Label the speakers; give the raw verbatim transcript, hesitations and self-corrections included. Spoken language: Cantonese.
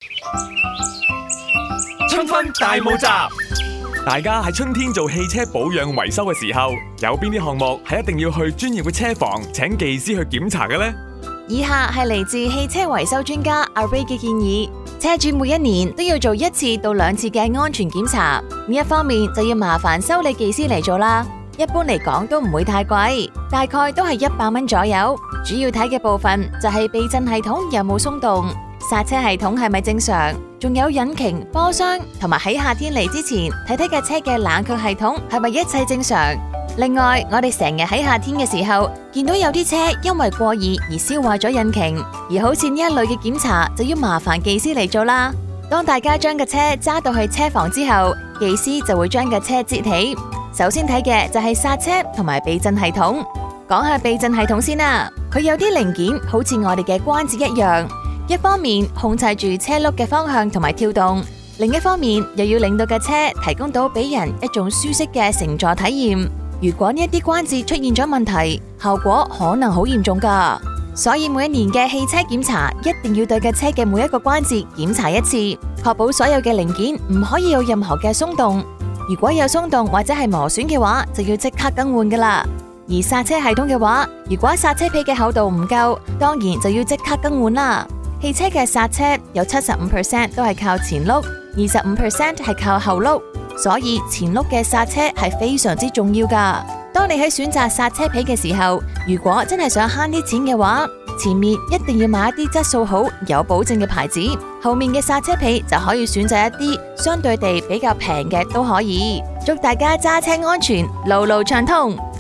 Speaker 1: 春分大募集，大家喺春天做汽車保養維修嘅時候，有邊啲項目係一定要去專業嘅車房請技師去檢查嘅呢？
Speaker 2: 以下係嚟自汽車維修專家阿 Ray 嘅建議，車主每一年都要做一次到兩次嘅安全檢查。呢一方面就要麻煩修理技師嚟做啦。一般嚟講都唔會太貴，大概都係一百蚊左右。主要睇嘅部分就係避震系統有冇鬆動，剎車系統係咪正常，仲有引擎、波箱，同埋喺夏天嚟之前睇睇架車嘅冷卻系統係咪一切正常。另外，我哋成日喺夏天嘅時候見到有啲車因為過熱而燒壞咗引擎，而好似呢一類嘅檢查就要麻煩技師嚟做啦。當大家將架車揸到去車房之後，技師就會將架車摺起。首先睇嘅就係剎車同埋避震系統。講下避震系統先啦，佢有啲零件好似我哋嘅關節一樣，一方面控制住車轆嘅方向同埋跳動，另一方面又要令到架車提供到俾人一種舒適嘅乘坐體驗。如果呢一啲關節出現咗問題，後果可能好嚴重噶。所以每一年嘅汽車檢查一定要對架車嘅每一個關節檢查一次，確保所有嘅零件唔可以有任何嘅鬆動。如果有鬆動或者係磨損嘅話，就要即刻更換噶啦。而剎車系統嘅話，如果剎車皮嘅厚度唔夠，當然就要即刻更換啦。汽車嘅剎車有七十五 percent 都係靠前轆，二十五 percent 係靠後轆。所以前轆嘅剎車係非常之重要噶。當你喺選擇剎車皮嘅時候，如果真係想慳啲錢嘅話，前面一定要買一啲質素好、有保證嘅牌子，後面嘅剎車皮就可以選擇一啲相對地比較平嘅都可以。祝大家揸車安全，路路暢通。